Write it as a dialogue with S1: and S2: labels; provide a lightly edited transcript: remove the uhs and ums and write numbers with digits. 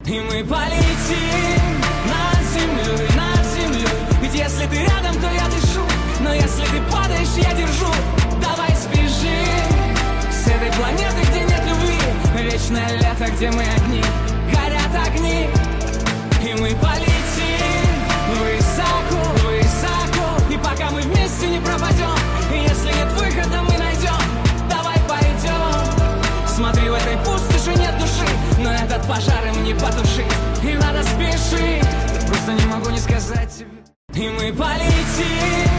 S1: И мы полетим над землей, ведь если ты рядом, то я дышу, но если ты падаешь, я держу. Давай сбежим с этой планеты, где нет любви, вечное лето, где мы одни, горят огни. И мы полетим высоко, высоко, и пока мы вместе не пропадем, и если нет выхода, мы найдем. Давай пойдем. Смотри, в этой пустоши нет души, но этот пожар им не потушить, и надо спешить. Просто не могу не сказать тебе. И мы полетим